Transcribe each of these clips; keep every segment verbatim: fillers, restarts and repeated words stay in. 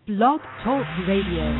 Blog Talk Radio.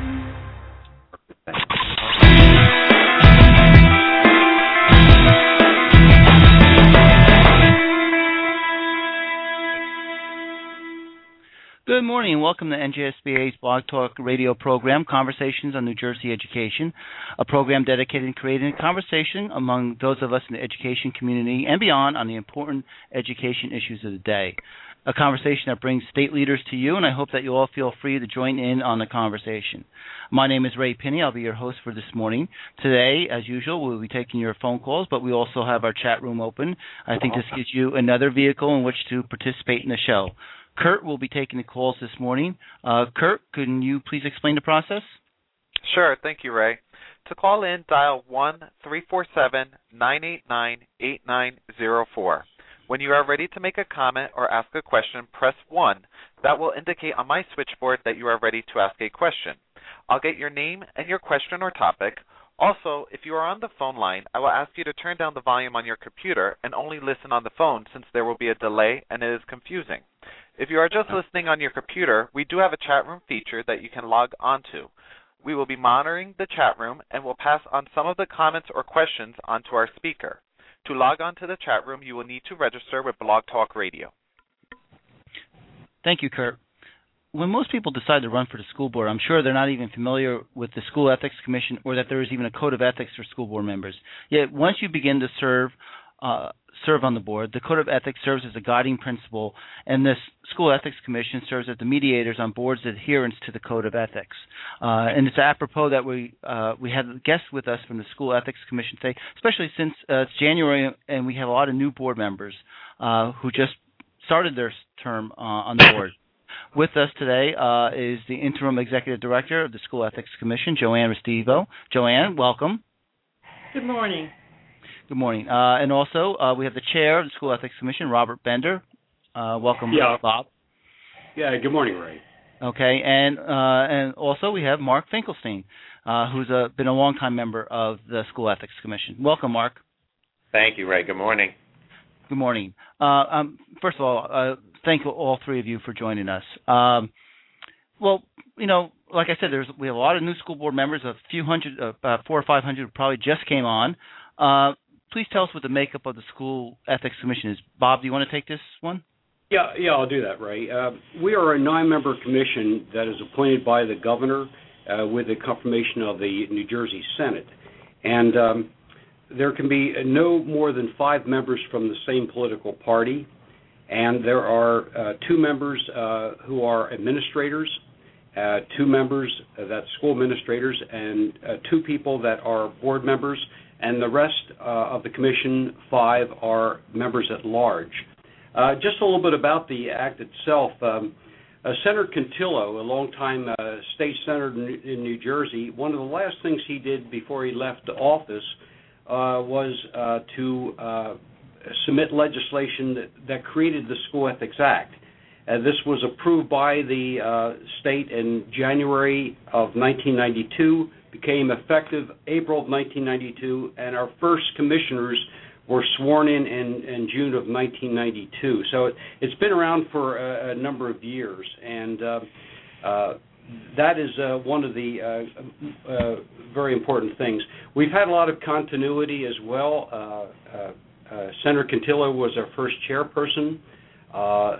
Good morning and welcome to N J S B A's Blog Talk radio program, Conversations on New Jersey Education, a program dedicated to creating a conversation among those of us in the education community and beyond on the important education issues of the day. A conversation that brings state leaders to you, and I hope that you all feel free to join in on the conversation. My name is Ray Pinney. I'll be your host for this morning. Today, as usual, we'll be taking your phone calls, but we also have our chat room open. I think this gives you another vehicle in which to participate in the show. Kurt will be taking the calls this morning. Uh, Kurt, can you please explain the process? Sure. Thank you, Ray. To call in, dial one three four seven, nine eight nine, eight nine zero four. When you are ready to make a comment or ask a question, press one. That will indicate on my switchboard that you are ready to ask a question. I'll get your name and your question or topic. Also, if you are on the phone line, I will ask you to turn down the volume on your computer and only listen on the phone since there will be a delay and it is confusing. If you are just listening on your computer, we do have a chat room feature that you can log onto. We will be monitoring the chat room and will pass on some of the comments or questions onto our speaker. To log on to the chat room, you will need to register with Blog Talk Radio. Thank you, Kurt. When most people decide to run for the school board, I'm sure they're not even familiar with the School Ethics Commission or that there is even a code of ethics for school board members. Yet once you begin to serve uh, serve on the board, the Code of Ethics serves as a guiding principle, and this School Ethics Commission serves as the mediators on board's adherence to the Code of Ethics. Uh, and it's apropos that we uh, we had guests with us from the School Ethics Commission today, especially since uh, it's January and we have a lot of new board members uh, who just started their term uh, on the board. With us today uh, is the Interim Executive Director of the School Ethics Commission, Joanne Restivo. Joanne, welcome. Good morning. Good morning. Uh, and also, uh, we have the Chair of the School Ethics Commission, Robert Bender. Uh, welcome, yeah. Bob. Yeah, good morning, Ray. Okay, and uh, and also we have Mark Finkelstein, uh, who's a, been a longtime member of the School Ethics Commission. Welcome, Mark. Thank you, Ray. Good morning. Good morning. Uh, um, first of all, uh, thank all three of you for joining us. Um, well, you know, like I said, there's we have a lot of new school board members. A few hundred, uh, about four or five hundred, probably just came on. Uh, please tell us what the makeup of the School Ethics Commission is. Bob, do you want to take this one? Yeah, yeah, I'll do that, Ray. Uh, we are a nine-member commission that is appointed by the governor uh, with the confirmation of the New Jersey Senate, and um, there can be no more than five members from the same political party. And there are uh, two members uh, who are administrators, uh, two members uh, that's school administrators, and uh, two people that are board members, and the rest uh, of the commission, five, are members at large. Uh, just a little bit about the act itself. Um, uh, Senator Contillo, a longtime uh, state senator in, in New Jersey, one of the last things he did before he left office uh, was uh, to uh, submit legislation that, that created the School Ethics Act. Uh, this was approved by the uh, state in January of nineteen ninety-two, became effective April of nineteen ninety-two, and our first commissioners were sworn in in, in June of nineteen ninety-two. So it, it's been around for a, a number of years, and uh, uh, that is uh, one of the uh, uh, very important things. We've had a lot of continuity as well. Uh, uh, Uh, Senator Contillo was our first chairperson. Uh, uh,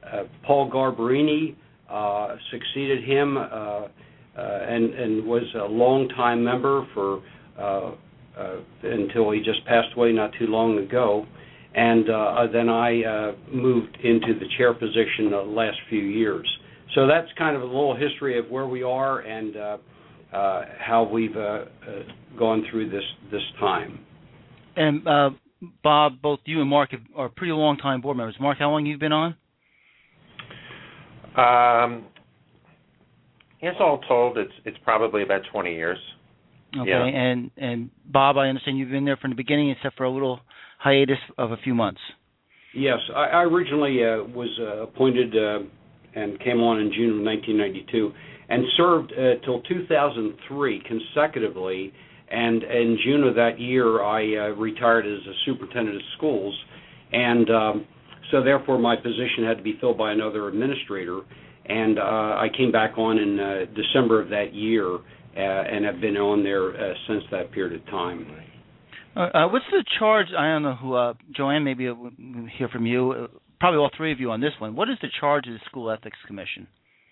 Paul Garbarini uh, succeeded him uh, uh, and, and was a long-time member for uh, uh, until he just passed away not too long ago. And uh, then I uh, moved into the chair position the last few years. So that's kind of a little history of where we are and uh, uh, how we've uh, uh, gone through this this time. And uh Bob, both you and Mark are pretty long-time board members. Mark, how long have you been on? Um, yes, all told, it's it's probably about twenty years. Okay, yeah. and and Bob, I understand you've been there from the beginning, except for a little hiatus of a few months. Yes, I, I originally uh, was uh, appointed uh, and came on in June of nineteen ninety-two and served uh, till two thousand three consecutively. And in June of that year, I uh, retired as a superintendent of schools, and um, so therefore my position had to be filled by another administrator. and uh, I came back on in uh, December of that year, uh, and have been on there uh, since that period of time. Uh, uh, what's the charge? I don't know who, uh, Joanne, maybe we'll hear from you, uh, probably all three of you on this one. What is the charge of the School Ethics Commission?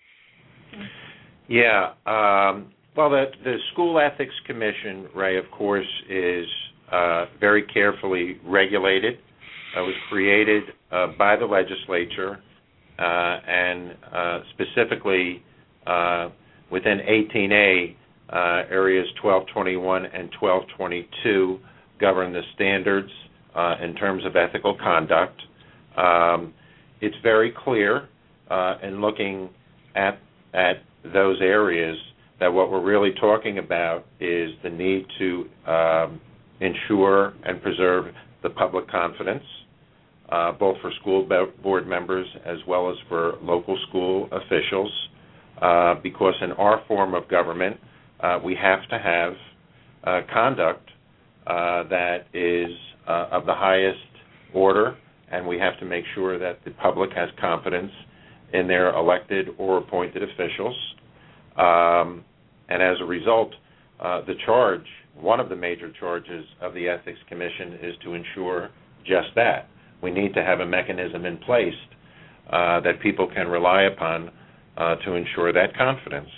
Yeah, um, well, the, the School Ethics Commission, Ray, of course, is uh, very carefully regulated. It was created uh, by the legislature, uh, and uh, specifically uh, within eighteen A, uh, areas twelve twenty-one and twelve twenty-two govern the standards uh, in terms of ethical conduct. Um, it's very clear uh, in looking at at those areas that what we're really talking about is the need to um, ensure and preserve the public confidence, uh, both for school board members as well as for local school officials, uh, because in our form of government, uh, we have to have uh, conduct uh, that is uh, of the highest order, and we have to make sure that the public has confidence in their elected or appointed officials. Um, and as a result, uh, the charge, one of the major charges of the Ethics Commission is to ensure just that. We need to have a mechanism in place uh, that people can rely upon uh, to ensure that confidence.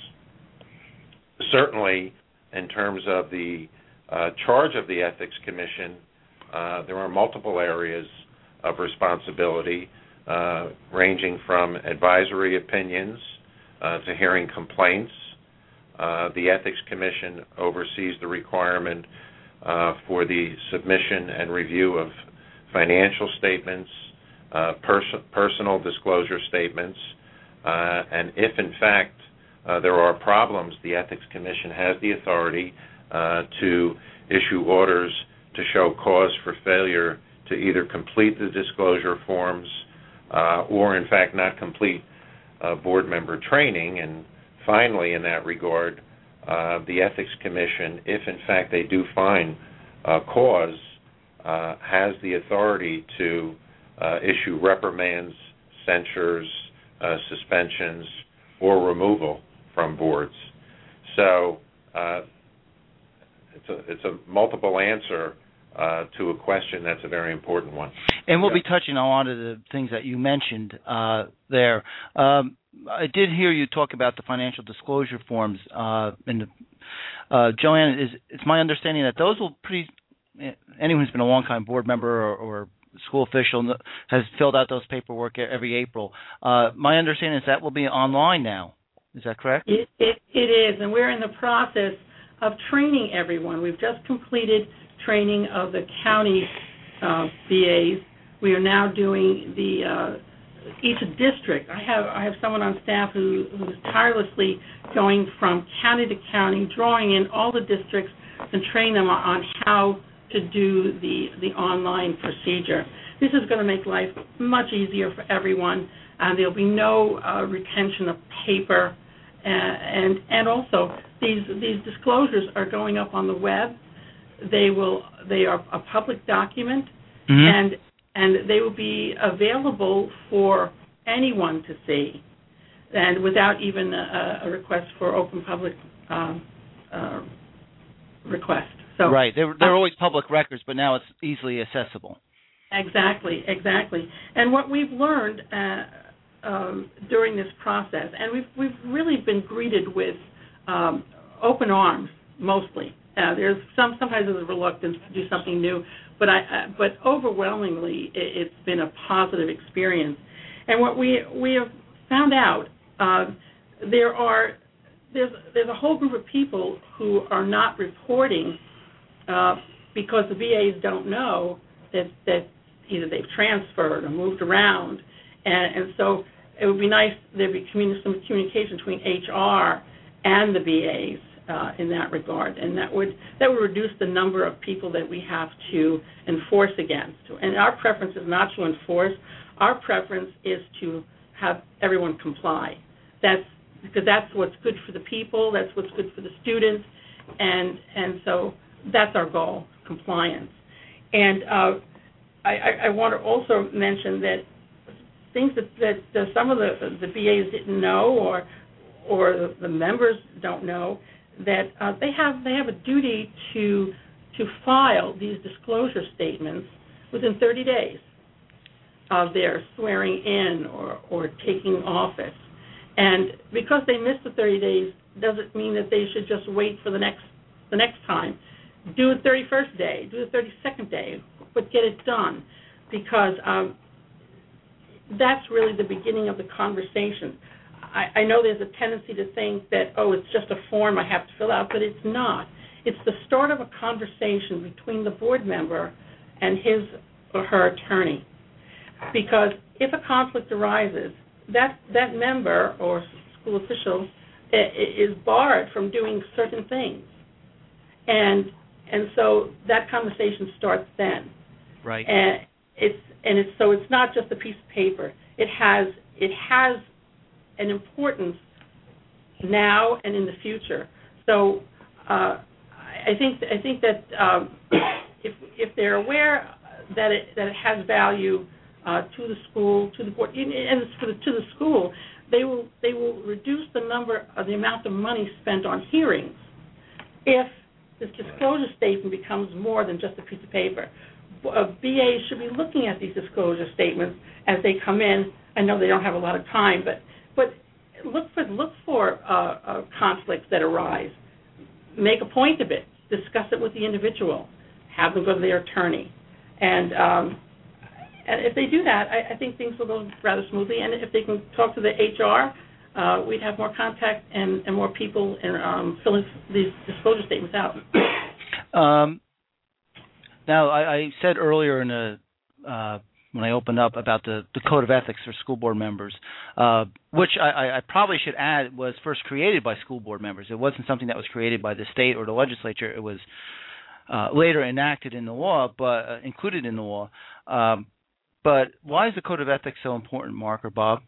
Certainly, in terms of the uh, charge of the Ethics Commission, uh, there are multiple areas of responsibility, uh, ranging from advisory opinions uh, to hearing complaints. Uh, the Ethics Commission oversees the requirement uh, for the submission and review of financial statements, uh, pers- personal disclosure statements, uh, and if in fact uh, there are problems, the Ethics Commission has the authority uh, to issue orders to show cause for failure to either complete the disclosure forms uh, or in fact not complete uh, board member training. And finally, in that regard, uh, the Ethics Commission, if in fact they do find uh, cause, uh, has the authority to uh, issue reprimands, censures, uh, suspensions, or removal from boards. So uh, it's a, it's a multiple answer uh, to a question that's a very important one. And we'll yeah. be touching on a lot of the things that you mentioned uh, there. Um, I did hear you talk about the financial disclosure forms. Uh, and uh, Joanne, is it's my understanding that those will pretty. Anyone who's been a long-time board member or, or school official has filled out those paperwork every April. Uh, my understanding is that will be online now. Is that correct? It, it, it is, and we're in the process of training everyone. We've just completed training of the county uh, B As. We are now doing the uh, each district. I have I have someone on staff who who's tirelessly going from county to county, drawing in all the districts and train them on how to do the the online procedure. This is going to make life much easier for everyone, and there'll be no uh, retention of paper, uh, and and also these these disclosures are going up on the web. They will they are a public document, mm-hmm. and and they will be available for anyone to see, and without even a, a request for open public uh, uh, request. So, right, they're, they're always public records, but now it's easily accessible. Exactly, exactly. And what we've learned uh, um, during this process, and we've we've really been greeted with um, open arms mostly. Uh, there's some sometimes there's a reluctance to do something new, but I uh, but overwhelmingly it, it's been a positive experience. And what we we have found out uh, there are there's there's a whole group of people who are not reporting. Uh, because the V As don't know that, that either they've transferred or moved around, and, and so it would be nice there'd be communi- some communication between H R and the V As uh, in that regard, and that would that would reduce the number of people that we have to enforce against. And our preference is not to enforce. Our preference is to have everyone comply. That's because that's what's good for the people. That's what's good for the students, and and so. That's our goal, compliance. And uh, I, I want to also mention that things that, that uh, some of the the B As didn't know, or or the, the members don't know, that uh, they have they have a duty to to file these disclosure statements within thirty days of their swearing in or, or taking office. And because they missed the thirty days doesn't mean that they should just wait for the next the next time. Do it thirty-first day, do the thirty-second day, but get it done, because um, that's really the beginning of the conversation. I, I know there's a tendency to think that, oh, it's just a form I have to fill out, but it's not. It's the start of a conversation between the board member and his or her attorney. Because if a conflict arises, that, that member or school official is barred from doing certain things. And and so that conversation starts then. Right. And it's and it's so it's not just a piece of paper. It has it has an importance now and in the future. So uh, I think I think that um, if if they're aware that it that it has value uh, to the school, to the board, and it's for the, to the school, they will they will reduce the number of the amount of money spent on hearings if this disclosure statement becomes more than just a piece of paper. Uh, B As should be looking at these disclosure statements as they come in. I know they don't have a lot of time, but but look for look for uh, uh, conflicts that arise. Make a point of it. Discuss it with the individual. Have them go to their attorney, and um, and if they do that, I, I think things will go rather smoothly. And if they can talk to the H R, uh, we'd have more contact and, and more people in, um, filling these disclosure statements out. Um, now, I, I said earlier in the uh, when I opened up about the, the Code of Ethics for school board members, uh, which I, I probably should add was first created by school board members. It wasn't something that was created by the state or the legislature. It was uh, later enacted in the law, but uh, included in the law. Um, but why is the Code of Ethics so important, Mark or Bob?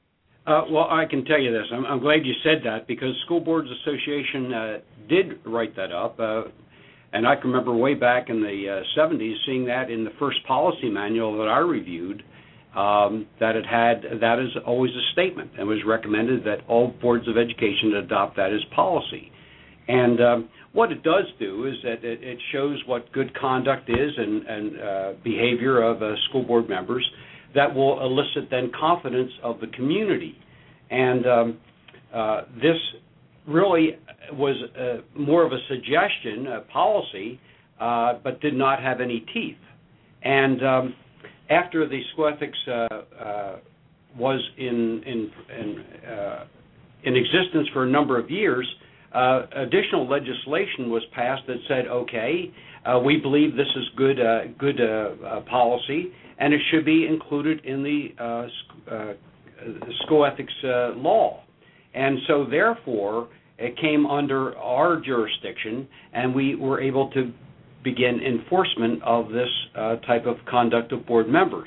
Uh, well, I can tell you this. I'm, I'm glad you said that, because School Boards Association uh, did write that up. Uh, and I can remember way back in the uh, seventies seeing that in the first policy manual that I reviewed, um, that it had that is always a statement. It was recommended that all boards of education adopt that as policy. And um, what it does do is that it, it shows what good conduct is and, and uh, behavior of uh, school board members that will elicit then confidence of the community. And um, uh, this really was uh, more of a suggestion, a policy, uh, but did not have any teeth. And um, after the school ethics uh, uh, was in in in, uh, in existence for a number of years, uh, additional legislation was passed that said, okay, uh, we believe this is good uh, good uh, uh, policy, and it should be included in the uh, sc- uh, school ethics uh, law. And so, therefore, it came under our jurisdiction, and we were able to begin enforcement of this uh, type of conduct of board members.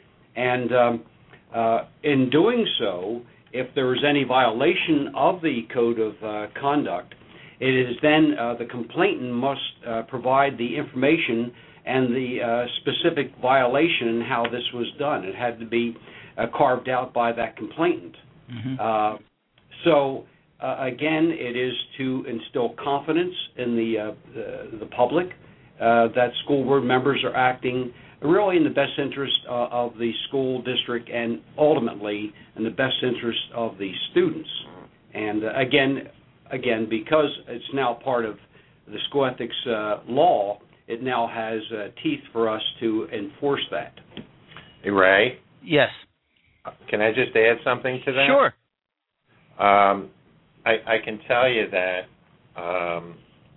And um, uh, in doing so, if there is any violation of the code of uh, conduct, it is then uh, the complainant must uh, provide the information and the uh, specific violation and how this was done. It had to be uh, carved out by that complainant. Mm-hmm. Uh, so, uh, again, it is to instill confidence in the uh, the, the public uh, that school board members are acting really in the best interest uh, of the school district and ultimately in the best interest of the students. And uh, again, again, because it's now part of the school ethics uh, law, it now has uh, teeth for us to enforce that. Hey, Ray? Yes. Can I just add something to that? Sure. Um, I, I can tell you that um,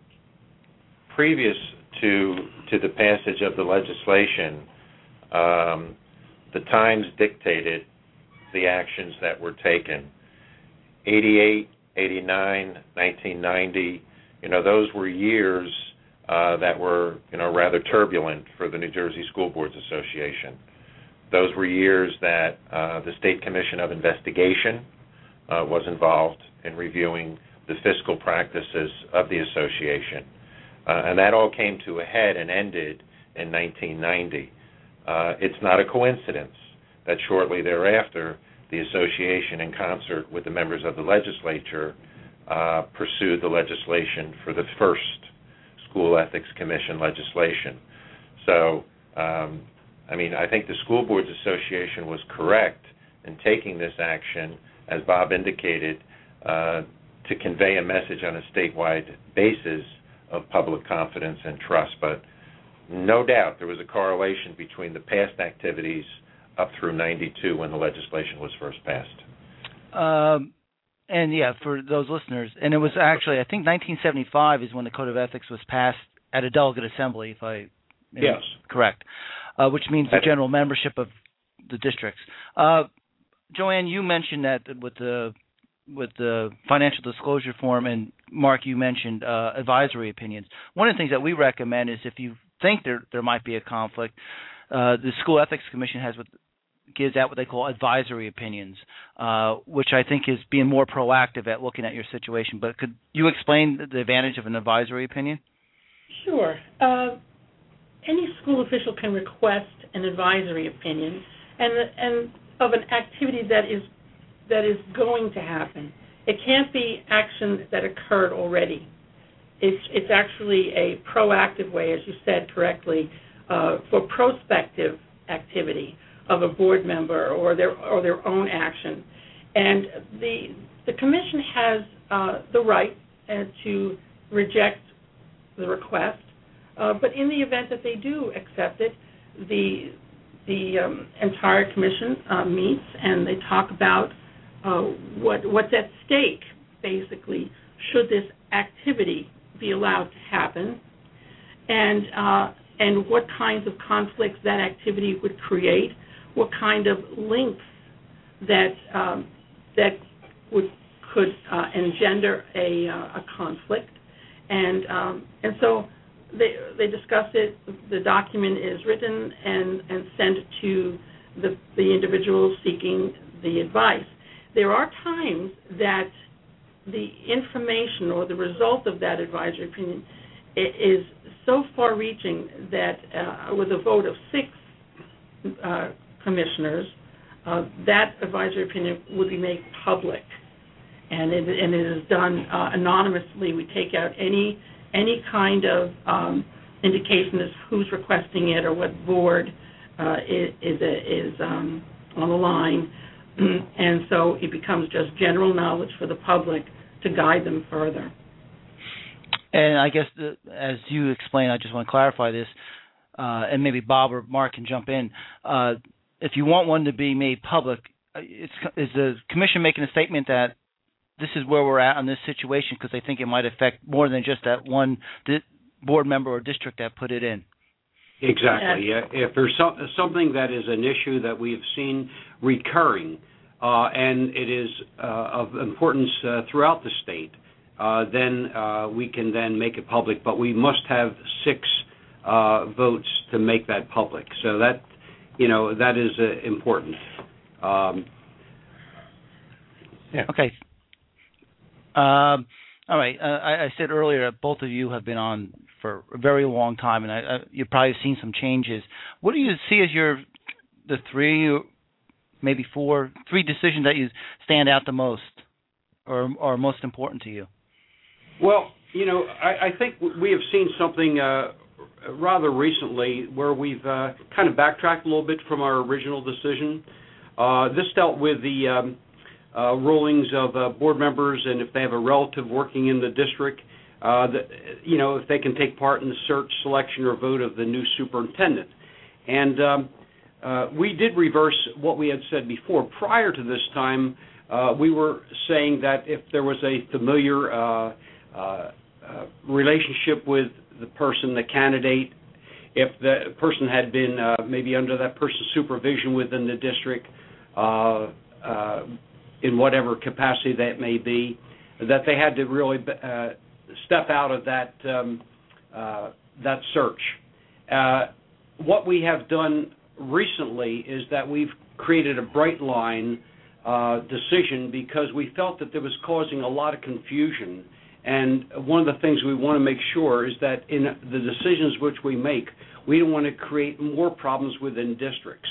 previous to to the passage of the legislation, um, the times dictated the actions that were taken. eighty-eight, eighty-nine, nineteen ninety, you know, those were years uh, that were, you know, rather turbulent for the New Jersey School Boards Association. Those were years that uh, the State Commission of Investigation uh, was involved in reviewing the fiscal practices of the association. Uh, and that all came to a head and ended in nineteen ninety. Uh, it's not a coincidence that shortly thereafter, the association, in concert with the members of the legislature, uh, pursued the legislation for the first School Ethics Commission legislation. So, um, I mean, I think the School Boards Association was correct in taking this action, as Bob indicated, uh, to convey a message on a statewide basis of public confidence and trust. But no doubt there was a correlation between the past activities up through ninety-two when the legislation was first passed. Um, and, yeah, for those listeners, and it was actually, I think nineteen seventy-five is when the Code of Ethics was passed at a delegate assembly, if I am yes. correct, uh, which means the general membership of the districts. Uh, Joanne, you mentioned that with the with the financial disclosure form, and Mark, you mentioned uh, advisory opinions. One of the things that we recommend is if you think there there might be a conflict, uh, the School Ethics Commission has what gives out what they call advisory opinions, uh, which I think is being more proactive at looking at your situation. But could you explain the advantage of an advisory opinion? Sure. Uh, any school official can request an advisory opinion, and and of an activity that is that is going to happen. It can't be action that occurred already. It's it's actually a proactive way, as you said correctly, uh, for prospective activity of a board member or their or their own action. And the the commission has uh, the right uh, to reject the request, uh, but in the event that they do accept it, the the um, entire commission uh, meets and they talk about uh, what what's at stake, basically, should this activity be allowed to happen, and uh, and what kinds of conflicts that activity would create, what kind of links that um, that would could uh, engender a uh, a conflict, and um, and so they they discuss it. The document is written and and sent to the the individual seeking the advice. There are times that the information or the result of that advisory opinion is so far-reaching that uh, with a vote of six uh, commissioners, uh, that advisory opinion would be made public, and it, and it is done uh, anonymously. We take out any any kind of um, indication as who's requesting it or what board uh, is is, is um, on the line, and so it becomes just general knowledge for the public to guide them further. And I guess the, as you explained, I just want to clarify this, uh, and maybe Bob or Mark can jump in. Uh, if you want one to be made public, it's, is the commission making a statement that this is where we're at on this situation because they think it might affect more than just that one di- board member or district that put it in? Exactly. Yeah. If there's so, something that is an issue that we have seen recurring, uh, and it is uh, of importance uh, throughout the state, uh, then uh, we can then make it public. But we must have six uh, votes to make that public. So that, you know, that is uh, important. Um, yeah. Okay. Um, all right. Uh, I, I said earlier, both of you have been on for a very long time, and I, I, you've probably seen some changes. What do you see as your the three, maybe four, three decisions that you stand out the most, or are most important to you? Well, you know, I, I think we have seen something uh, rather recently where we've uh, kind of backtracked a little bit from our original decision. Uh, this dealt with the um, uh, rulings of uh, board members, and if they have a relative working in the district, uh, the, you know, if they can take part in the search, selection, or vote of the new superintendent. And um, uh, we did reverse what we had said before. Prior to this time, uh, we were saying that if there was a familiar uh, uh, uh, relationship with the person, the candidate, if the person had been uh, maybe under that person's supervision within the district, uh, uh, in whatever capacity that may be, that they had to really uh, step out of that um, uh, that search. Uh, what we have done recently is that we've created a bright line uh, decision because we felt that there was causing a lot of confusion. And one of the things we want to make sure is that in the decisions which we make, we don't want to create more problems within districts.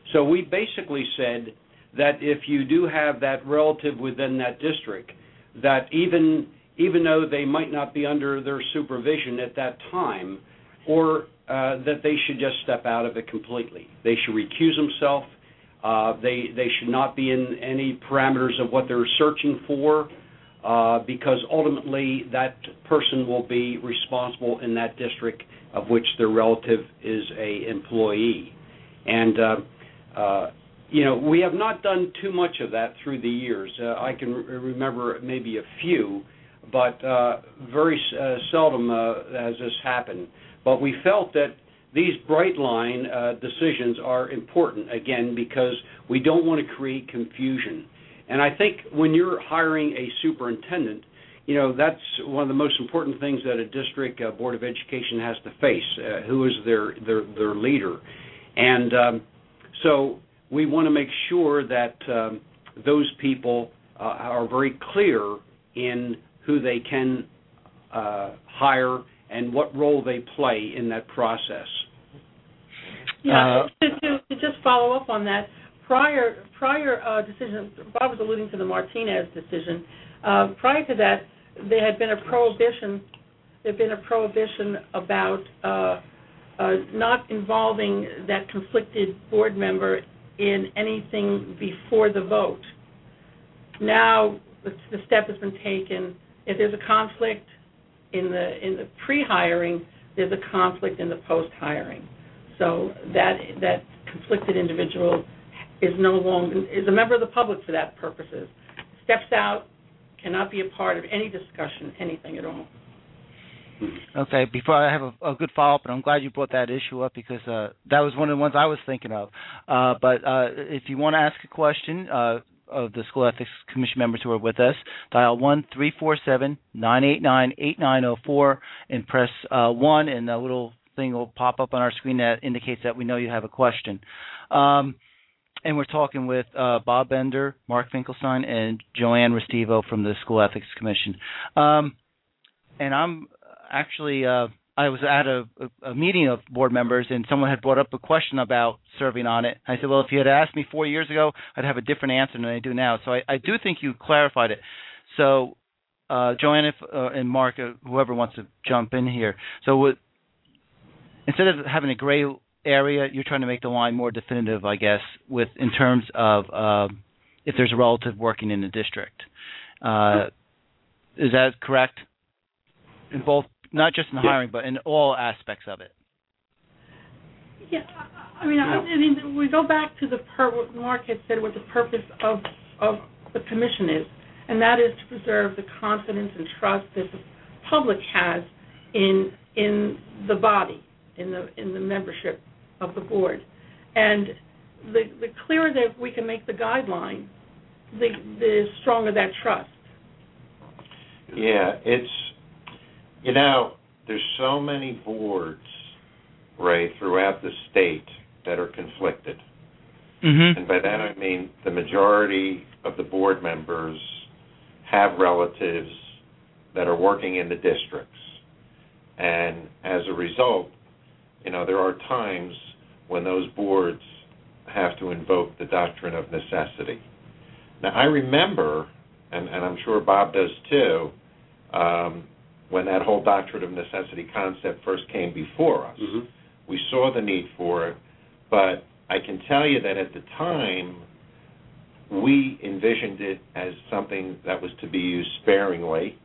So we basically said that if you do have that relative within that district, that even even though they might not be under their supervision at that time, or uh, that they should just step out of it completely. They should recuse themselves. Uh, they they should not be in any parameters of what they're searching for, uh, because ultimately that person will be responsible in that district of which their relative is a employee. And uh, uh, you know, we have not done too much of that through the years. Uh, I can re- remember maybe a few, but uh, very uh, seldom uh, has this happened. But we felt that these bright line uh, decisions are important, again, because we don't want to create confusion. And I think when you're hiring a superintendent, you know, that's one of the most important things that a district uh, board of education has to face. Uh, who is their their, their leader? And um, so we want to make sure that um, those people uh, are very clear in who they can uh, hire and what role they play in that process. Yeah, uh, to, to, to just follow up on that, prior prior uh, decision, Bob was alluding to the Martinez decision. Uh, prior to that, there had been a prohibition. There had been a prohibition about uh, uh, not involving that conflicted board member in anything before the vote. Now the, the step has been taken. If there's a conflict in the in the pre-hiring, there's a conflict in the post-hiring. So that that conflicted individual is no longer is a member of the public for that purposes. Steps out, cannot be a part of any discussion, anything at all. Okay, before I have a, a good follow-up, and I'm glad you brought that issue up because uh, that was one of the ones I was thinking of. Uh, but uh, if you want to ask a question uh, of the School Ethics Commission members who are with us, dial one three four seven, nine eight nine, eight nine zero four and press uh, one, and a little thing will pop up on our screen that indicates that we know you have a question. Um, and we're talking with uh, Bob Bender, Mark Finkelstein, and Joanne Restivo from the School Ethics Commission. Um, and I'm actually, uh, I was at a, a, a meeting of board members, and someone had brought up a question about serving on it. I said, well, if you had asked me four years ago, I'd have a different answer than I do now. So I, I do think you clarified it. So, uh, Joanne if, uh, and Mark, uh, whoever wants to jump in here. So what, instead of having a gray area, you're trying to make the line more definitive, I guess, with in terms of uh, if there's a relative working in the district. Uh, is that correct? In both, not just in the hiring, but in all aspects of it. Yeah, I mean, I, I mean, we go back to the per- what Mark had said, what the purpose of of the commission is, and that is to preserve the confidence and trust that the public has in in the body, in the in the membership of the board. And the the clearer that we can make the guideline, the the stronger that trust. Yeah, it's, you know, there's so many boards, Ray, throughout the state that are conflicted. Mm-hmm. And by that I mean the majority of the board members have relatives that are working in the districts. And as a result, you know, there are times when those boards have to invoke the doctrine of necessity. Now, I remember, and, and I'm sure Bob does too, um, when that whole doctrine of necessity concept first came before us. Mm-hmm. We saw the need for it, but I can tell you that at the time, we envisioned it as something that was to be used sparingly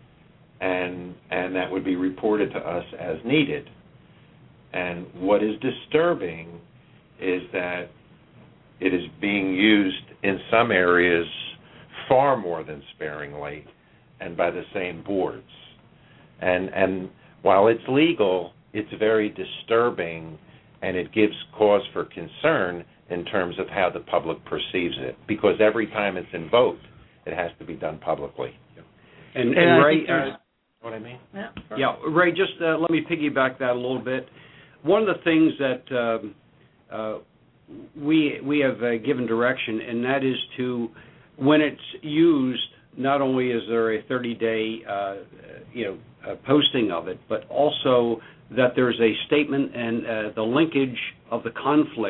and and that would be reported to us as needed. And what is disturbing is that it is being used in some areas far more than sparingly and by the same boards. And and while it's legal, it's very disturbing, and it gives cause for concern in terms of how the public perceives it, because every time it's invoked, it has to be done publicly. And, and, and Ray, uh, what I mean? Yeah, yeah, Ray, just uh, let me piggyback that a little bit. One of the things that um, uh, we we have uh, given direction, and that is to, when it's used, not only is there a thirty-day uh, you know uh, posting of it, but also that there's a statement and uh, the linkage of the conflict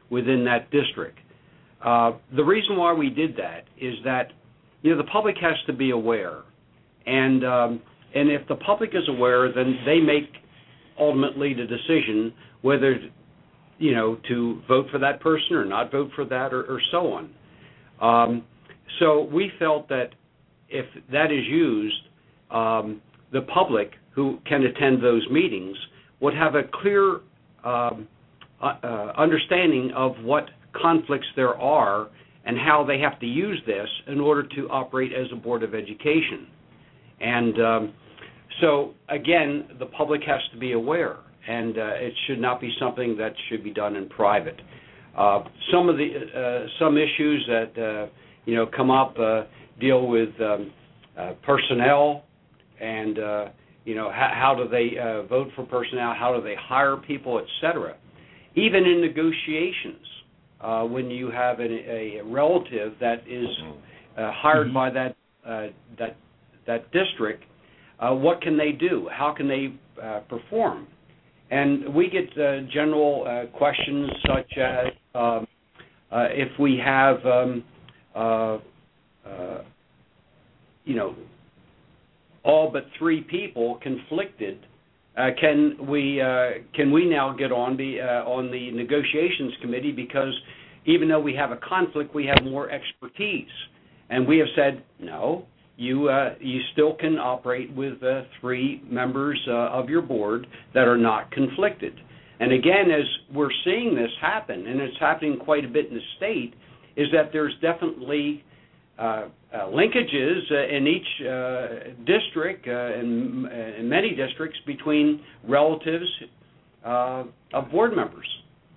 within that district. Uh, the reason why we did that is that, you know, the public has to be aware, and um, and if the public is aware, then they make ultimately the decision whether, you know, to vote for that person or not vote for that, or, or so on. Um, so we felt that if that is used, um, the public who can attend those meetings would have a clear um, uh, uh, understanding of what conflicts there are and how they have to use this in order to operate as a Board of Education. And um, so, again, the public has to be aware, and uh, it should not be something that should be done in private. Uh, some of the uh, some issues that uh, you know come up uh, deal with um, uh, personnel, and uh, you know how, how do they uh, vote for personnel, how do they hire people, et cetera. Even in negotiations, uh, when you have an, a relative that is uh, hired mm-hmm. by that uh, that that district, uh, what can they do? How can they uh, perform? And we get uh, general uh, questions such as um, uh, if we have, um, uh, uh, you know, all but three people conflicted, uh, can we uh, can we now get on the uh, on the negotiations committee, because even though we have a conflict, we have more expertise, and we have said no. You uh, you still can operate with uh, three members uh, of your board that are not conflicted. And again, as we're seeing this happen, and it's happening quite a bit in the state, is that there's definitely uh, uh, linkages uh, in each uh, district, uh, and in many districts, between relatives uh, of board members.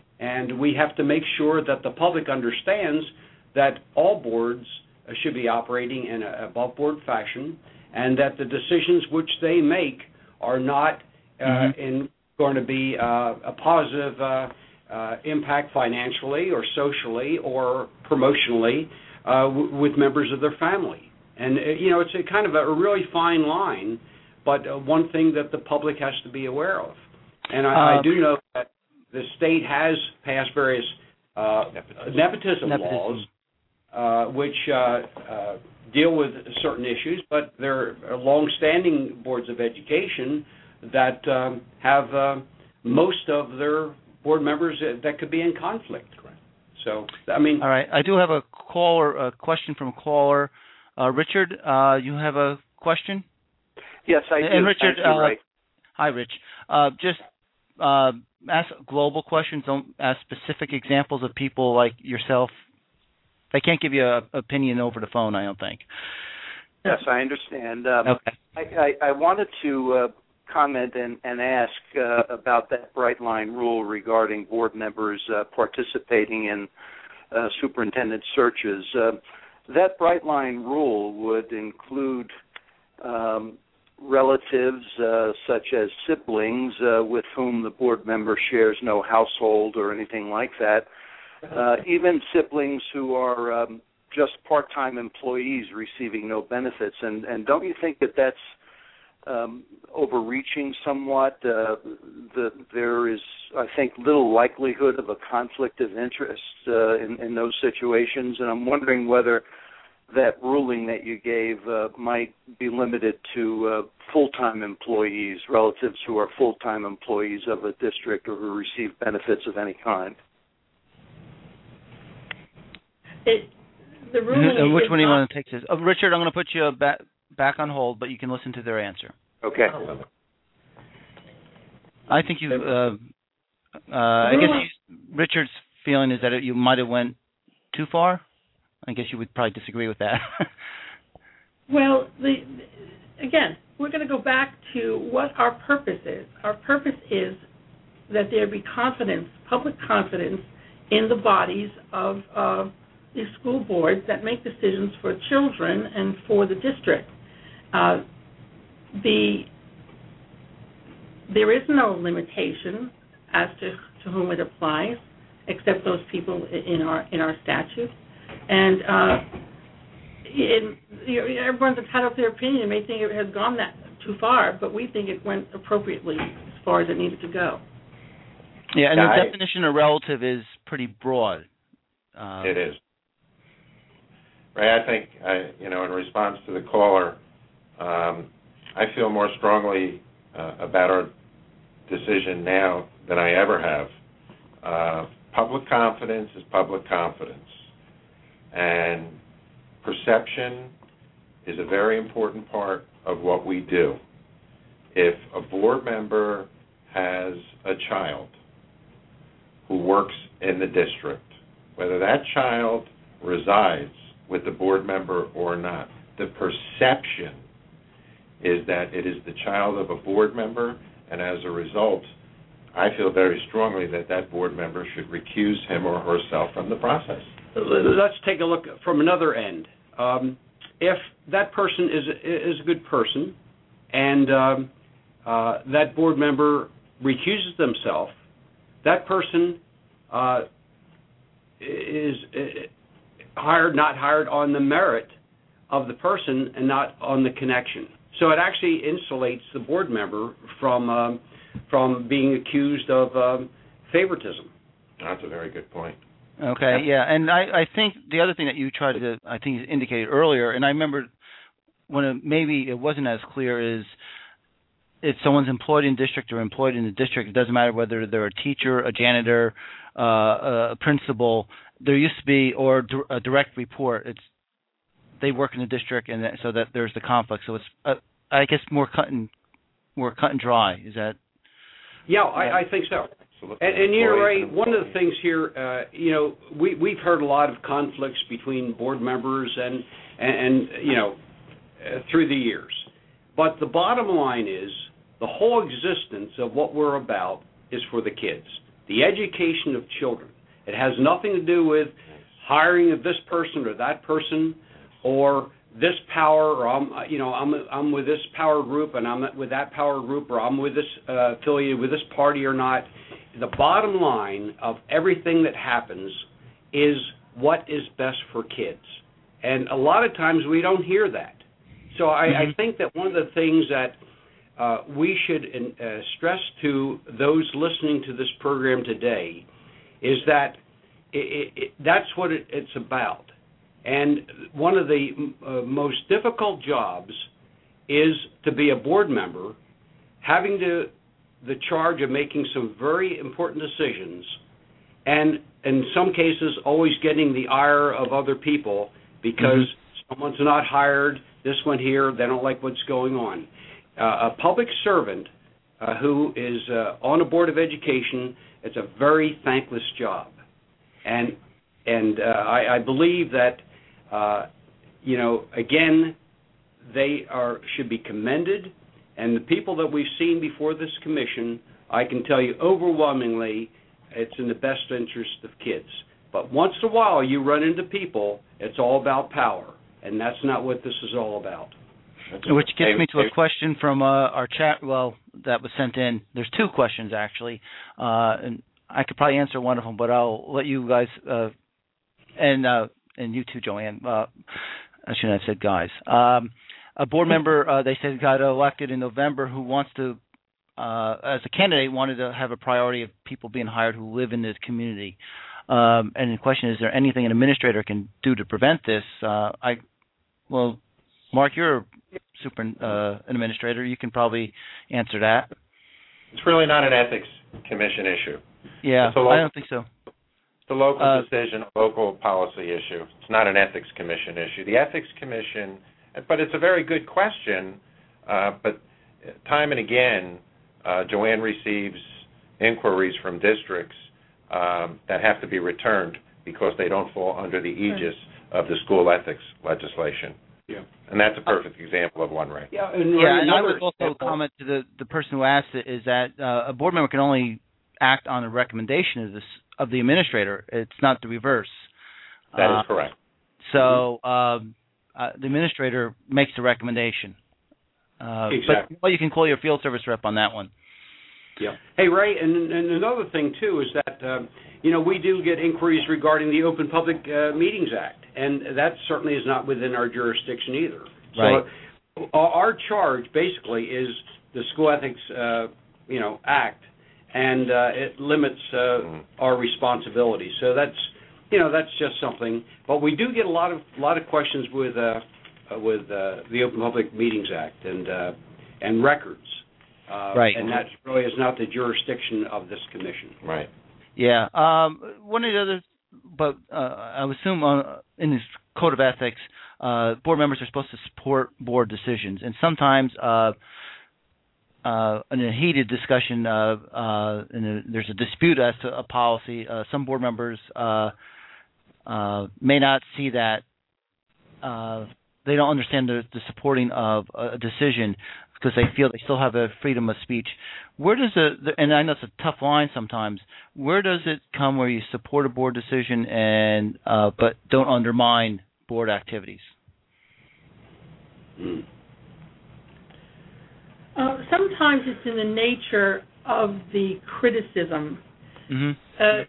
And we have to make sure that the public understands that all boards should be operating in an above-board fashion, and that the decisions which they make are not uh, mm-hmm. in, going to be uh, a positive uh, uh, impact financially or socially or promotionally uh, w- with members of their family. And, uh, you know, it's a kind of a really fine line, but uh, one thing that the public has to be aware of. And I, uh, I do know that the state has passed various uh, nepotism, nepotism laws, Uh, which uh, uh, deal with certain issues, but there are long-standing boards of education that um, have uh, most of their board members that, that could be in conflict. So, I mean... All right. I do have a caller, a question from a caller. Uh, Richard, uh, you have a question? Yes, I do. And Richard, Thank you, Ray. uh, hi, Rich. Uh, just uh, ask global questions. Don't ask specific examples of people like yourself. They can't give you an opinion over the phone, I don't think. Yes, I understand. Um, okay. I, I, I wanted to uh, comment and, and ask uh, about that bright line rule regarding board members uh, participating in uh, superintendent searches. Uh, that bright line rule would include um, relatives uh, such as siblings uh, with whom the board member shares no household or anything like that. Uh, even siblings who are um, just part-time employees receiving no benefits. And, and don't you think that that's um, overreaching somewhat? Uh, the, there is, I think, little likelihood of a conflict of interest uh, in, in those situations. And I'm wondering whether that ruling that you gave uh, might be limited to uh, full-time employees, relatives who are full-time employees of a district or who receive benefits of any kind. It, the ruling Which is one do you not, want to take this? Oh, Richard, I'm going to put you back, back on hold, but you can listen to their answer. Okay. I think you, uh, uh, I guess you, Richard's feeling is that it, you might have went too far. I guess you would probably disagree with that. Well, the, again, we're going to go back to what our purpose is. Our purpose is that there be confidence, public confidence, in the bodies of uh, these school boards that make decisions for children and for the district. Uh, the there is no limitation as to, to whom it applies, except those people in our in our statute. And uh, in, you know, everyone's entitled to their opinion. They may think it has gone that too far, but we think it went appropriately as far as it needed to go. Yeah, and Yeah, the I, definition of relative is pretty broad. Um, it is. Ray, I think, I, you know, in response to the caller, um, I feel more strongly uh, about our decision now than I ever have. Uh, public confidence is public confidence. And perception is a very important part of what we do. If a board member has a child who works in the district, whether that child resides with the board member or not, the perception is that it is the child of a board member, and as a result, I feel very strongly that that board member should recuse him or herself from the process. Let's take a look from another end. Um, if that person is a, is a good person, and um, uh, that board member recuses themselves, that person uh, is uh, hired, not hired on the merit of the person and not on the connection. So it actually insulates the board member from um, from being accused of um, favoritism. That's a very good point. Okay, yeah, and I, I think the other thing that you tried to, I think, indicate earlier, and I remember when it, maybe it wasn't as clear, is if someone's employed in district or employed in the district, it doesn't matter whether they're a teacher, a janitor, uh, a principal. There used to be, or a direct report. It's they work in the district, and that, so that there's the conflict. So it's, uh, I guess, more cut and more cut and dry. Is that? Yeah, I, I think so. And, and you know, Ray, one of the things here, uh, you know, we we've heard a lot of conflicts between board members and and, and you know uh, through the years. But the bottom line is the whole existence of what we're about is for the kids, the education of children. It has nothing to do with hiring of this person or that person, or this power, or I'm, you know, I'm I'm with this power group and I'm with that power group, or I'm with this uh, affiliated with this party or not. The bottom line of everything that happens is what is best for kids, and a lot of times we don't hear that. So I, mm-hmm. I think that one of the things that uh, we should uh, stress to those listening to this program today is that it, it, that's what it, it's about. And one of the uh, most difficult jobs is to be a board member, having to, the charge of making some very important decisions, and in some cases always getting the ire of other people because mm-hmm. someone's not hired, this one here, they don't like what's going on. Uh, a public servant uh, who is uh, on a board of education, it's a very thankless job. And and uh, I, I believe that Uh, you know, again, they are should be commended, and the people that we've seen before this commission, I can tell you overwhelmingly, it's in the best interest of kids. But once in a while, you run into people, it's all about power, and that's not what this is all about. Which gets me to a question from uh, our chat, well, that was sent in. There's two questions, actually, uh, and I could probably answer one of them, but I'll let you guys, uh, and uh, and you too, Joanne. Uh, I shouldn't have said guys. Um, a board member, uh, they said, got elected in November who wants to, uh, as a candidate, wanted to have a priority of people being hired who live in this community. Um, and the question is, is there anything an administrator can do to prevent this? Uh, I, well, Mark, you're a super uh, administrator. You can probably answer that. It's really not an ethics commission issue. Yeah, local, I don't think so. It's a local uh, decision, a local policy issue. It's not an ethics commission issue. The ethics commission, but it's a very good question, uh, but time and again, uh, Joanne receives inquiries from districts um, that have to be returned because they don't fall under the aegis of the school ethics legislation. Yeah. And that's a perfect example of one, Ray. Yeah, and, yeah, and I would also example. comment to the, the person who asked it is that uh, a board member can only act on a recommendation of this of the administrator. It's not the reverse. That uh, is correct. So um, uh, the administrator makes the recommendation. Uh, exactly. But well, you can call your field service rep on that one. Yeah. Hey, Ray, and, and another thing, too, is that, uh, you know, we do get inquiries regarding the Open Public uh, Meetings Act, and that certainly is not within our jurisdiction either. Right. So our charge, basically, is the School Ethics, uh, you know, Act, and uh, it limits uh, mm. our responsibility. So that's, you know, that's just something. But we do get a lot of lot of questions with uh, uh, with uh, the Open Public Meetings Act and uh, and records. Uh, right. And that really is not the jurisdiction of this commission. Right. Yeah. Um, one of the other, but uh, I would assume uh, in this code of ethics, uh, board members are supposed to support board decisions, and sometimes uh, uh, in a heated discussion, uh, uh, and a, there's a dispute as to a policy. Uh, some board members uh, uh, may not see that. Uh, they don't understand the, the supporting of a decision, because they feel they still have a freedom of speech. Where does it, and I know it's a tough line sometimes, where does it come where you support a board decision and uh, but don't undermine board activities? Mm. Uh, sometimes it's in the nature of the criticism. Mm-hmm. Uh,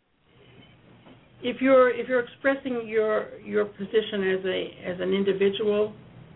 if you're if you're expressing your your position as a as an individual,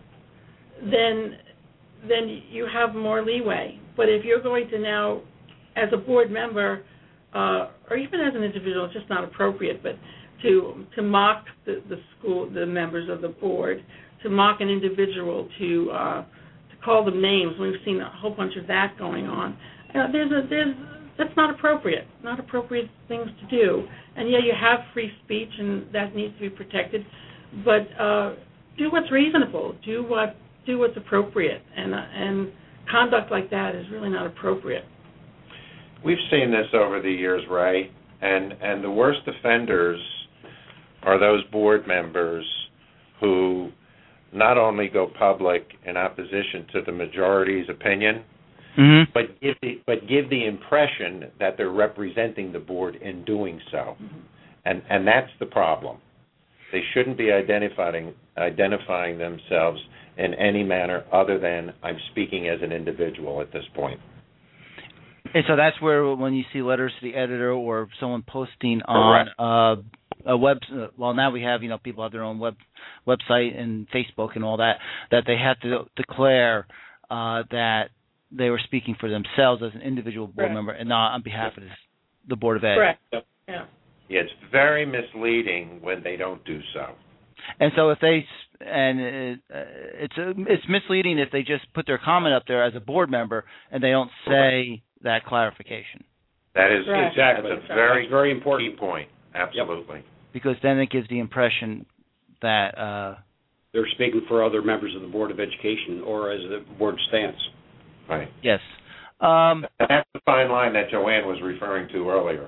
then then you have more leeway. But if you're going to now, as a board member, uh, or even as an individual, it's just not appropriate, but to to mock the, the school, the members of the board, to mock an individual, to uh, to call them names. We've seen a whole bunch of that going on. Uh, there's a there's that's not appropriate. Not appropriate things to do. And yeah, you have free speech, and that needs to be protected. But uh, do what's reasonable. Do what do what's appropriate, and uh, and conduct like that is really not appropriate. We've seen this over the years, Ray, and and the worst offenders are those board members who not only go public in opposition to the majority's opinion, mm-hmm. but give the but give the impression that they're representing the board in doing so, Mm-hmm. and and that's the problem. They shouldn't be identifying identifying themselves in any manner other than I'm speaking as an individual at this point. And so that's where when you see letters to the editor or someone posting on uh, a web, well, now we have, you know, people have their own web website and Facebook and all that, that they have to declare uh, that they were speaking for themselves as an individual board Correct. member and not on behalf of this, the Board of Ed. Correct. Yeah. Yeah, it's very misleading when they don't do so. And so if they, and it, uh, it's a, it's misleading if they just put their comment up there as a board member and they don't say that clarification. That is Right. Exactly. That's a very, That's very important. key point. Absolutely. Because then it gives the impression that uh, They're speaking for other members of the Board of Education or as the board stance. Right. yes. Um, And that's the fine line that Joanne was referring to earlier.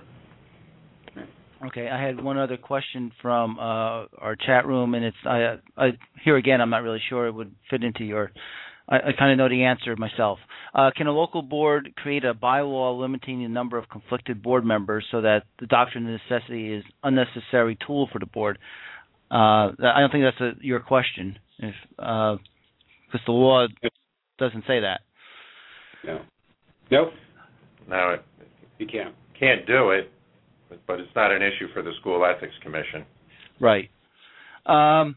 Okay, I had one other question from uh, our chat room, and it's I, I here again. I'm not really sure it would fit into your. I, I kind of know the answer myself. Uh, can a local board create a bylaw limiting the number of conflicted board members so that the doctrine of necessity is unnecessary tool for the board? Uh, I don't think that's a, your question, if because uh, the law doesn't say that. No. Nope. Now, it You can't. can't do it, but, but it's not an issue for the School Ethics Commission. Right. Um,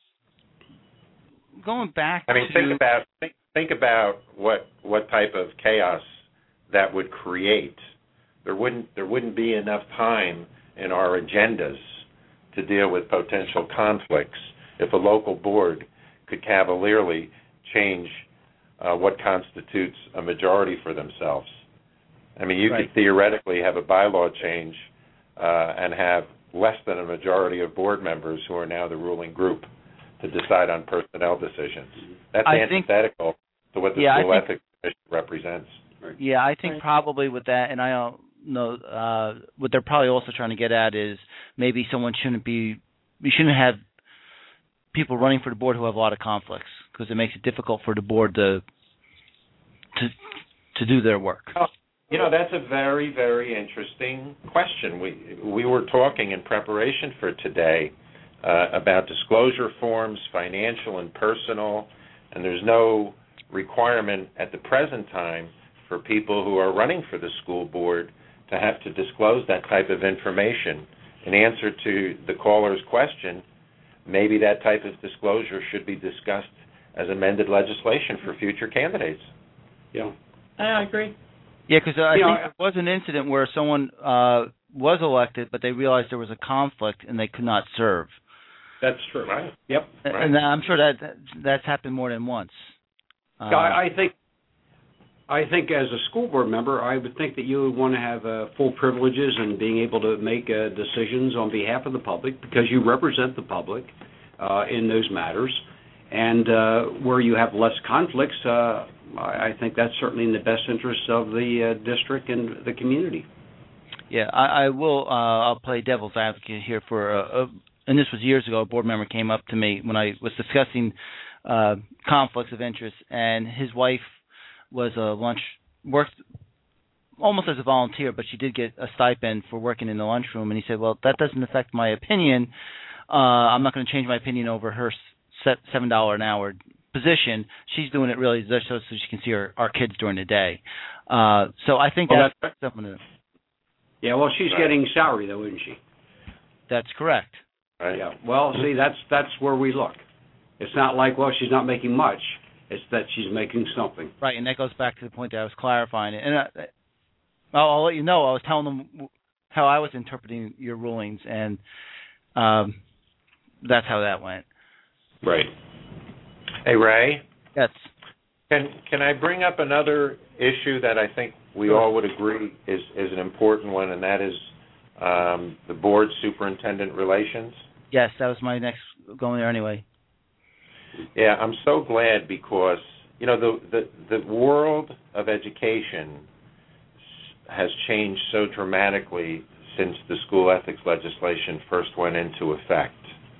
going back I mean, to... think about think, think about what what type of chaos that would create. There wouldn't there wouldn't be enough time in our agendas to deal with potential conflicts if a local board could cavalierly change uh, what constitutes a majority for themselves. I mean, you Right. could theoretically have a bylaw change uh, and have less than a majority of board members who are now the ruling group to decide on personnel decisions. That's I think- antithetical to what the Yeah, I School think- Ethics Commission represents. Yeah, I think Right. probably with that, and I don't know, uh, what they're probably also trying to get at is maybe someone shouldn't be, we shouldn't have people running for the board who have a lot of conflicts, because it makes it difficult for the board to to to do their work. Oh, you know, that's a very, very interesting question. We we were talking in preparation for today uh, about disclosure forms, financial and personal, and there's no requirement at the present time for people who are running for the school board to have to disclose that type of information. In answer to the caller's question, maybe that type of disclosure should be discussed as amended legislation for future candidates. Yeah. I agree. Yeah, because I you think know, there was an incident where someone uh, was elected, but they realized there was a conflict and they could not serve. That's true. Right. Yep. Right. And I'm sure that that's happened more than once. Uh, I, I think I think as a school board member, I would think that you would want to have uh, full privileges and being able to make uh, decisions on behalf of the public because you represent the public uh, in those matters. And uh, where you have less conflicts, uh, I, I think that's certainly in the best interest of the uh, district and the community. Yeah, I, I will. Uh, I'll play devil's advocate here for. Uh, uh, and this was years ago. A board member came up to me when I was discussing uh, conflicts of interest, and his wife was a lunch worked almost as a volunteer, but she did get a stipend for working in the lunchroom. And he said, "Well, that doesn't affect my opinion. Uh, I'm not going to change my opinion over her set seven dollar an hour position. She's doing it really just so, so she can see her, our kids during the day." Uh, so I think well, that's, that's something. To, yeah, well, she's right. getting salary though, isn't she? That's correct. Right. Yeah. Well, see, that's that's where we look. It's not like, well, she's not making much. It's that she's making something. Right, and that goes back to the point that I was clarifying. And I, I'll, I'll let you know, I was telling them how I was interpreting your rulings, and um, that's how that went. Right. Hey, Ray? Yes. Can can I bring up another issue that I think we all would agree is, is an important one, and that is um, the board superintendent relations? Yes, that was my next going there anyway. Yeah, I'm so glad because, you know, the, the, the world of education has changed so dramatically since the school ethics legislation first went into effect.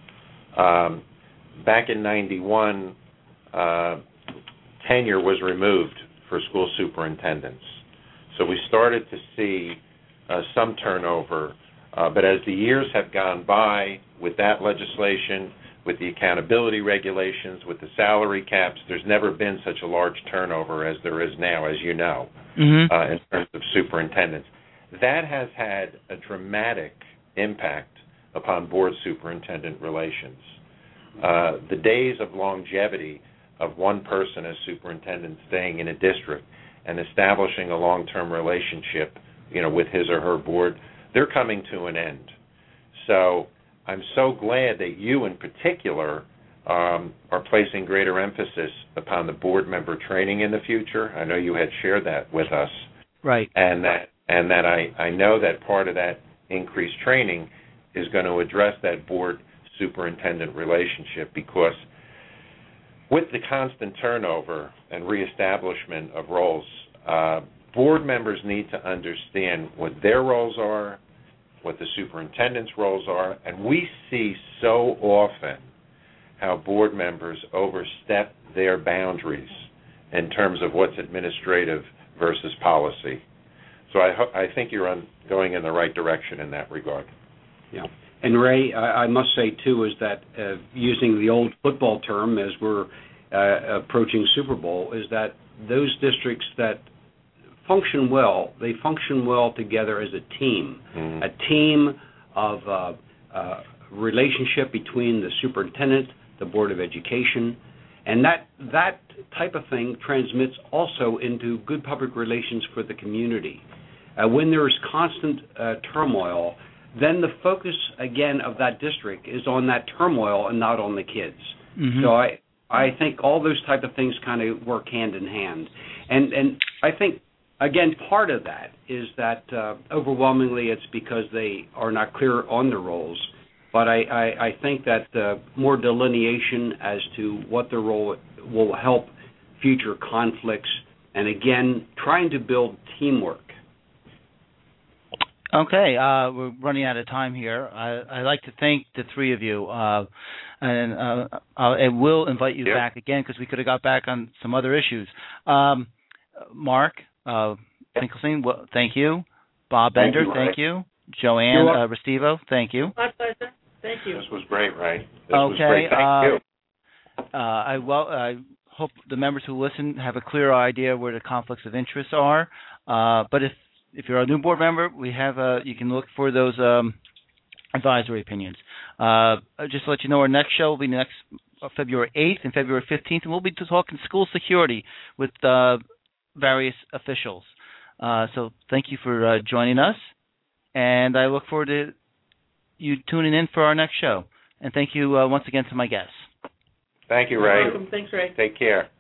Um, back in ninety-one, uh, tenure was removed for school superintendents. So we started to see uh, some turnover, uh, but as the years have gone by with that legislation, with the accountability regulations, with the salary caps, there's never been such a large turnover as there is now, as you know, mm-hmm. uh, in terms of superintendents. That has had a dramatic impact upon board superintendent relations. Uh, the days of longevity of one person as superintendent staying in a district and establishing a long-term relationship, you know, with his or her board, they're coming to an end. So I'm so glad that you in particular um, are placing greater emphasis upon the board member training in the future. I know you had shared that with us. Right. And that and that I, I know that part of that increased training is going to address that board superintendent relationship, because with the constant turnover and reestablishment of roles, uh, board members need to understand what their roles are, what the superintendent's roles are, and we see so often how board members overstep their boundaries in terms of what's administrative versus policy. So I, ho- I think you're on, going in the right direction in that regard. Yeah. And Ray, I, I must say too is that uh, using the old football term as we're uh, approaching Super Bowl, is that those districts that function well, they function well together as a team, mm-hmm. a team of uh, uh, relationship between the superintendent, the Board of Education, and that that type of thing transmits also into good public relations for the community. Uh, when there is constant uh, turmoil, then the focus, again, of that district is on that turmoil and not on the kids. Mm-hmm. So I I think all those type of things kind of work hand in hand. And and I think, again, part of that is that uh, overwhelmingly it's because they are not clear on the roles. But I, I, I think that uh, more delineation as to what the role will help future conflicts, and again, trying to build teamwork. Okay, uh, we're running out of time here. I, I'd like to thank the three of you, uh, and uh, I will invite you yep. back again because we could have got back on some other issues. Um, Mark uh, Finkelstein, well, thank you. Bob Thank Bender, you, thank you. Joanne uh, Restivo, thank you. My pleasure. Thank you. This was great, Ray. This okay, was great. Thank uh, you. Uh, I well, I hope the members who listen have a clear idea where the conflicts of interest are. Uh, but if if you're a new board member, we have uh, you can look for those um, advisory opinions. Uh, just to let you know, our next show will be next uh, February eighth and February fifteenth, and we'll be talking school security with uh, various officials. Uh, so thank you for uh, joining us, and I look forward to you tuning in for our next show. And thank you uh, once again to my guests. Thank you, Ray. You're welcome. Thanks, Ray. Take care.